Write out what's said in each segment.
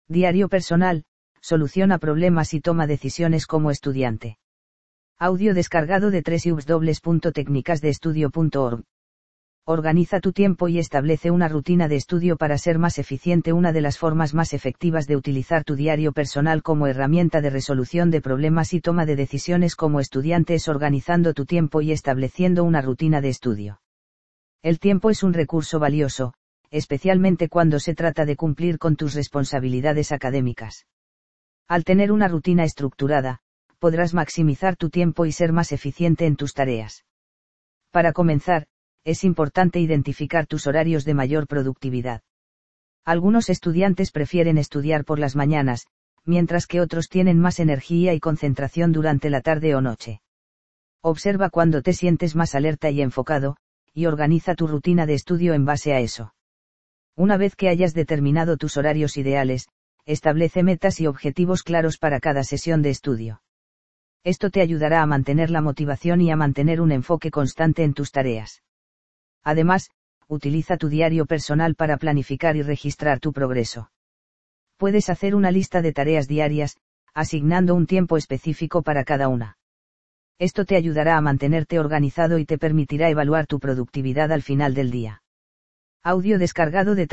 Diario personal, soluciona problemas y toma decisiones como estudiante. Audio descargado de www.tecnicasdeestudio.org. Organiza tu tiempo y establece una rutina de estudio para ser más eficiente. Una de las formas más efectivas de utilizar tu diario personal como herramienta de resolución de problemas y toma de decisiones como estudiante es organizando tu tiempo y estableciendo una rutina de estudio. El tiempo es un recurso valioso, especialmente cuando se trata de cumplir con tus responsabilidades académicas. Al tener una rutina estructurada, podrás maximizar tu tiempo y ser más eficiente en tus tareas. Para comenzar, es importante identificar tus horarios de mayor productividad. Algunos estudiantes prefieren estudiar por las mañanas, mientras que otros tienen más energía y concentración durante la tarde o noche. Observa cuándo te sientes más alerta y enfocado, y organiza tu rutina de estudio en base a eso. Una vez que hayas determinado tus horarios ideales, establece metas y objetivos claros para cada sesión de estudio. Esto te ayudará a mantener la motivación y a mantener un enfoque constante en tus tareas. Además, utiliza tu diario personal para planificar y registrar tu progreso. Puedes hacer una lista de tareas diarias, asignando un tiempo específico para cada una. Esto te ayudará a mantenerte organizado y te permitirá evaluar tu productividad al final del día. Audio descargado de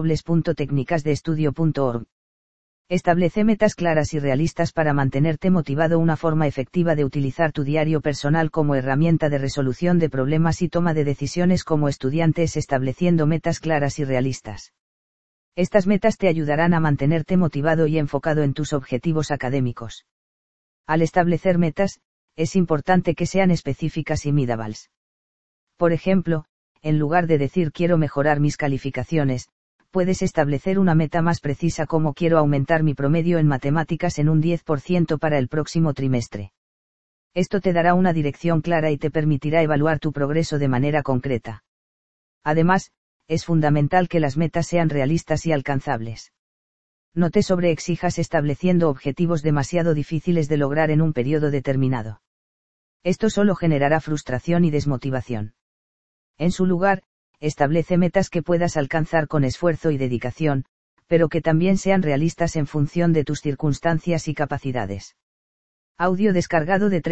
www.tecnicasdeestudio.org. Establece metas claras y realistas para mantenerte motivado. Una forma efectiva de utilizar tu diario personal como herramienta de resolución de problemas y toma de decisiones como estudiante es estableciendo metas claras y realistas. Estas metas te ayudarán a mantenerte motivado y enfocado en tus objetivos académicos. Al establecer metas, es importante que sean específicas y medibles. Por ejemplo, en lugar de decir quiero mejorar mis calificaciones, puedes establecer una meta más precisa como quiero aumentar mi promedio en matemáticas en un 10% para el próximo trimestre. Esto te dará una dirección clara y te permitirá evaluar tu progreso de manera concreta. Además, es fundamental que las metas sean realistas y alcanzables. No te sobreexijas estableciendo objetivos demasiado difíciles de lograr en un periodo determinado. Esto solo generará frustración y desmotivación. En su lugar, establece metas que puedas alcanzar con esfuerzo y dedicación, pero que también sean realistas en función de tus circunstancias y capacidades. Audio descargado de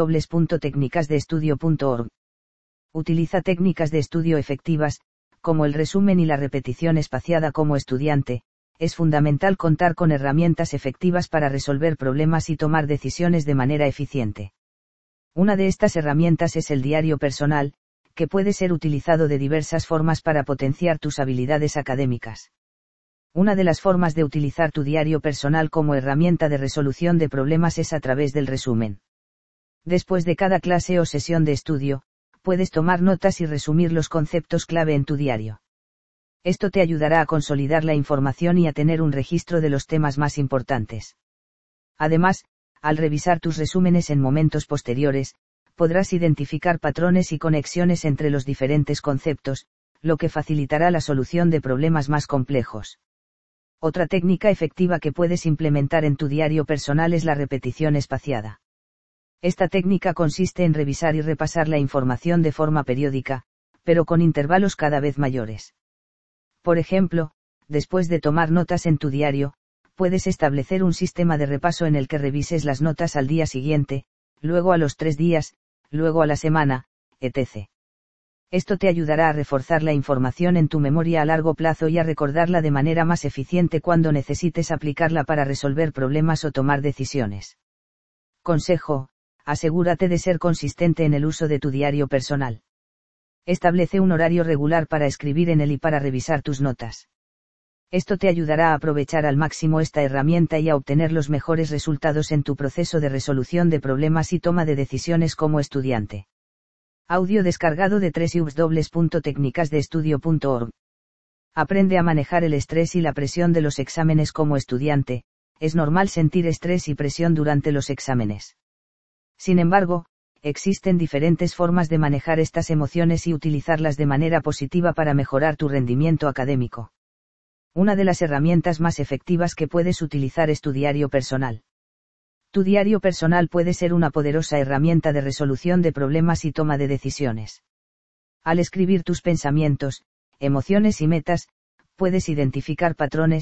www.tecnicasdeestudio.org. Utiliza técnicas de estudio efectivas, como el resumen y la repetición espaciada. Como estudiante, es fundamental contar con herramientas efectivas para resolver problemas y tomar decisiones de manera eficiente. Una de estas herramientas es el diario personal, que puede ser utilizado de diversas formas para potenciar tus habilidades académicas. Una de las formas de utilizar tu diario personal como herramienta de resolución de problemas es a través del resumen. Después de cada clase o sesión de estudio, puedes tomar notas y resumir los conceptos clave en tu diario. Esto te ayudará a consolidar la información y a tener un registro de los temas más importantes. Además, al revisar tus resúmenes en momentos posteriores, podrás identificar patrones y conexiones entre los diferentes conceptos, lo que facilitará la solución de problemas más complejos. Otra técnica efectiva que puedes implementar en tu diario personal es la repetición espaciada. Esta técnica consiste en revisar y repasar la información de forma periódica, pero con intervalos cada vez mayores. Por ejemplo, después de tomar notas en tu diario, puedes establecer un sistema de repaso en el que revises las notas al día siguiente, luego a los 3 días, luego a la semana, etc. Esto te ayudará a reforzar la información en tu memoria a largo plazo y a recordarla de manera más eficiente cuando necesites aplicarla para resolver problemas o tomar decisiones. Consejo: asegúrate de ser consistente en el uso de tu diario personal. Establece un horario regular para escribir en él y para revisar tus notas. Esto te ayudará a aprovechar al máximo esta herramienta y a obtener los mejores resultados en tu proceso de resolución de problemas y toma de decisiones como estudiante. Audio descargado de www.tecnicasdeestudio.org. Aprende a manejar el estrés y la presión de los exámenes. Como estudiante, es normal sentir estrés y presión durante los exámenes. Sin embargo, existen diferentes formas de manejar estas emociones y utilizarlas de manera positiva para mejorar tu rendimiento académico. Una de las herramientas más efectivas que puedes utilizar es tu diario personal. Tu diario personal puede ser una poderosa herramienta de resolución de problemas y toma de decisiones. Al escribir tus pensamientos, emociones y metas, puedes identificar patrones,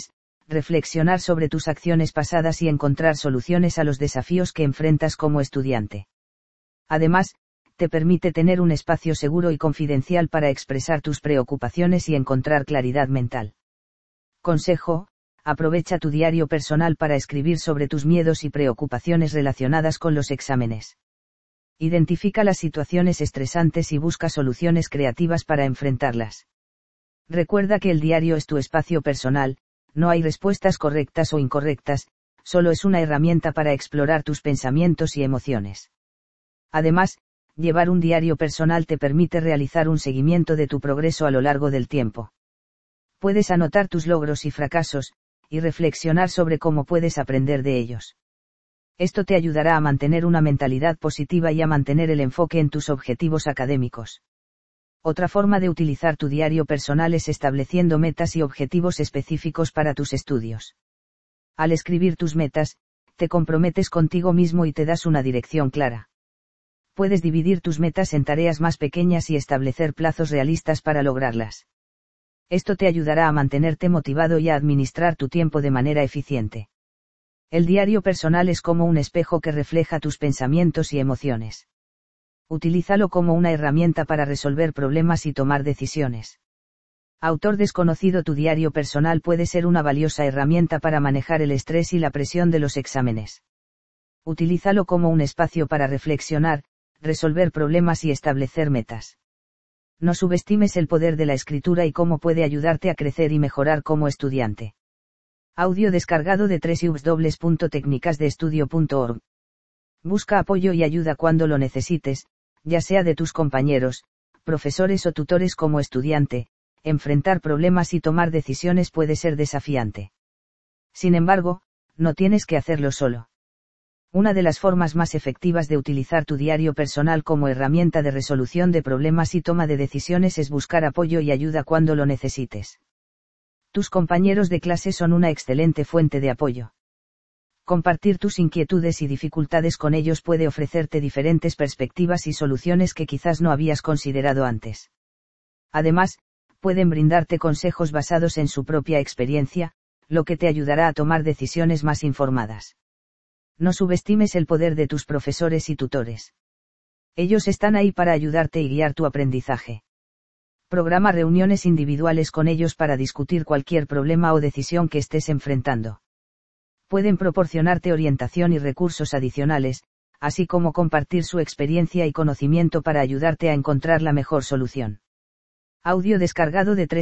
reflexionar sobre tus acciones pasadas y encontrar soluciones a los desafíos que enfrentas como estudiante. Además, te permite tener un espacio seguro y confidencial para expresar tus preocupaciones y encontrar claridad mental. Consejo: aprovecha tu diario personal para escribir sobre tus miedos y preocupaciones relacionadas con los exámenes. Identifica las situaciones estresantes y busca soluciones creativas para enfrentarlas. Recuerda que el diario es tu espacio personal, no hay respuestas correctas o incorrectas, solo es una herramienta para explorar tus pensamientos y emociones. Además, llevar un diario personal te permite realizar un seguimiento de tu progreso a lo largo del tiempo. Puedes anotar tus logros y fracasos, y reflexionar sobre cómo puedes aprender de ellos. Esto te ayudará a mantener una mentalidad positiva y a mantener el enfoque en tus objetivos académicos. Otra forma de utilizar tu diario personal es estableciendo metas y objetivos específicos para tus estudios. Al escribir tus metas, te comprometes contigo mismo y te das una dirección clara. Puedes dividir tus metas en tareas más pequeñas y establecer plazos realistas para lograrlas. Esto te ayudará a mantenerte motivado y a administrar tu tiempo de manera eficiente. El diario personal es como un espejo que refleja tus pensamientos y emociones. Utilízalo como una herramienta para resolver problemas y tomar decisiones. Autor desconocido: tu diario personal puede ser una valiosa herramienta para manejar el estrés y la presión de los exámenes. Utilízalo como un espacio para reflexionar, resolver problemas y establecer metas. No subestimes el poder de la escritura y cómo puede ayudarte a crecer y mejorar como estudiante. Audio descargado de www.tecnicasdeestudio.org. Busca apoyo y ayuda cuando lo necesites, ya sea de tus compañeros, profesores o tutores como estudiante. Enfrentar problemas y tomar decisiones puede ser desafiante. Sin embargo, no tienes que hacerlo solo. Una de las formas más efectivas de utilizar tu diario personal como herramienta de resolución de problemas y toma de decisiones es buscar apoyo y ayuda cuando lo necesites. Tus compañeros de clase son una excelente fuente de apoyo. Compartir tus inquietudes y dificultades con ellos puede ofrecerte diferentes perspectivas y soluciones que quizás no habías considerado antes. Además, pueden brindarte consejos basados en su propia experiencia, lo que te ayudará a tomar decisiones más informadas. No subestimes el poder de tus profesores y tutores. Ellos están ahí para ayudarte y guiar tu aprendizaje. Programa reuniones individuales con ellos para discutir cualquier problema o decisión que estés enfrentando. Pueden proporcionarte orientación y recursos adicionales, así como compartir su experiencia y conocimiento para ayudarte a encontrar la mejor solución. Audio descargado de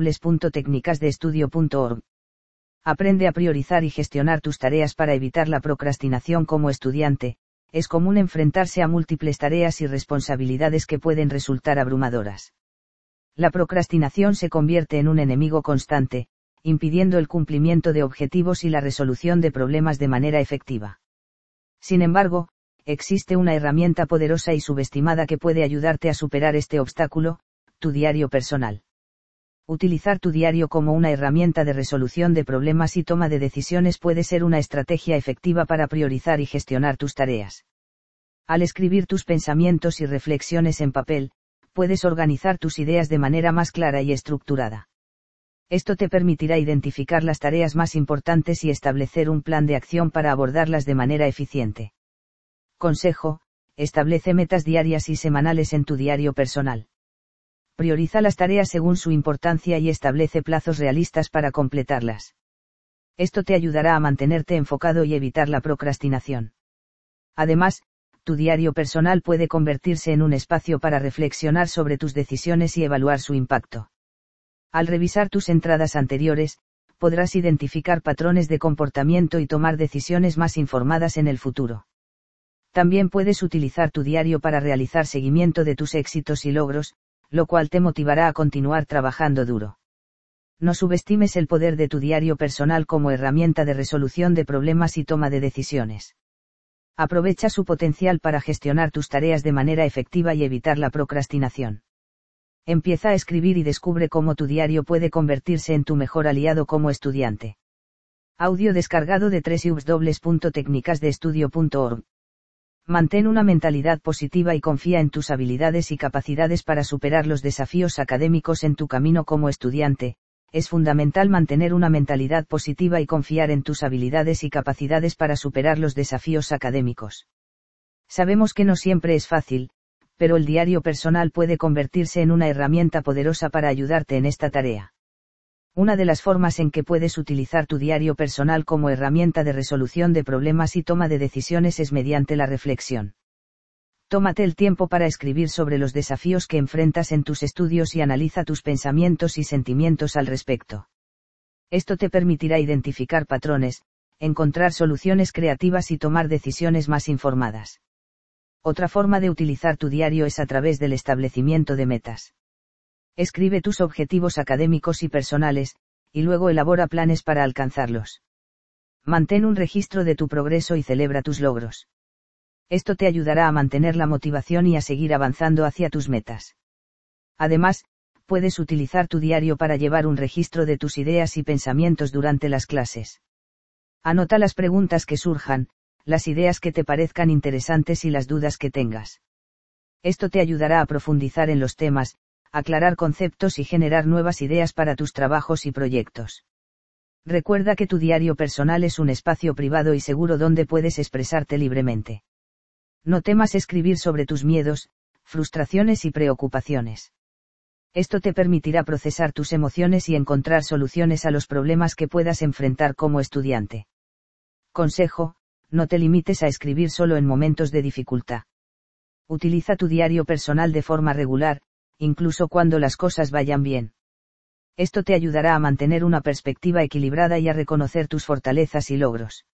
www.tecnicasdeestudio.org. Aprende a priorizar y gestionar tus tareas para evitar la procrastinación como estudiante. Es común enfrentarse a múltiples tareas y responsabilidades que pueden resultar abrumadoras. La procrastinación se convierte en un enemigo constante, impidiendo el cumplimiento de objetivos y la resolución de problemas de manera efectiva. Sin embargo, existe una herramienta poderosa y subestimada que puede ayudarte a superar este obstáculo: tu diario personal. Utilizar tu diario como una herramienta de resolución de problemas y toma de decisiones puede ser una estrategia efectiva para priorizar y gestionar tus tareas. Al escribir tus pensamientos y reflexiones en papel, puedes organizar tus ideas de manera más clara y estructurada. Esto te permitirá identificar las tareas más importantes y establecer un plan de acción para abordarlas de manera eficiente. Consejo: establece metas diarias y semanales en tu diario personal. Prioriza las tareas según su importancia y establece plazos realistas para completarlas. Esto te ayudará a mantenerte enfocado y evitar la procrastinación. Además, tu diario personal puede convertirse en un espacio para reflexionar sobre tus decisiones y evaluar su impacto. Al revisar tus entradas anteriores, podrás identificar patrones de comportamiento y tomar decisiones más informadas en el futuro. También puedes utilizar tu diario para realizar seguimiento de tus éxitos y logros, lo cual te motivará a continuar trabajando duro. No subestimes el poder de tu diario personal como herramienta de resolución de problemas y toma de decisiones. Aprovecha su potencial para gestionar tus tareas de manera efectiva y evitar la procrastinación. Empieza a escribir y descubre cómo tu diario puede convertirse en tu mejor aliado como estudiante. Audio descargado de www.tecnicasdeestudio.org. Mantén una mentalidad positiva y confía en tus habilidades y capacidades para superar los desafíos académicos en tu camino como estudiante. es fundamental mantener una mentalidad positiva y confiar en tus habilidades y capacidades para superar los desafíos académicos. Sabemos que no siempre es fácil, pero el diario personal puede convertirse en una herramienta poderosa para ayudarte en esta tarea. Una de las formas en que puedes utilizar tu diario personal como herramienta de resolución de problemas y toma de decisiones es mediante la reflexión. Tómate el tiempo para escribir sobre los desafíos que enfrentas en tus estudios y analiza tus pensamientos y sentimientos al respecto. Esto te permitirá identificar patrones, encontrar soluciones creativas y tomar decisiones más informadas. Otra forma de utilizar tu diario es a través del establecimiento de metas. Escribe tus objetivos académicos y personales, y luego elabora planes para alcanzarlos. Mantén un registro de tu progreso y celebra tus logros. Esto te ayudará a mantener la motivación y a seguir avanzando hacia tus metas. Además, puedes utilizar tu diario para llevar un registro de tus ideas y pensamientos durante las clases. Anota las preguntas que surjan, las ideas que te parezcan interesantes y las dudas que tengas. Esto te ayudará a profundizar en los temas, aclarar conceptos y generar nuevas ideas para tus trabajos y proyectos. Recuerda que tu diario personal es un espacio privado y seguro donde puedes expresarte libremente. No temas escribir sobre tus miedos, frustraciones y preocupaciones. Esto te permitirá procesar tus emociones y encontrar soluciones a los problemas que puedas enfrentar como estudiante. Consejo: no te limites a escribir solo en momentos de dificultad. Utiliza tu diario personal de forma regular, incluso cuando las cosas vayan bien. Esto te ayudará a mantener una perspectiva equilibrada y a reconocer tus fortalezas y logros.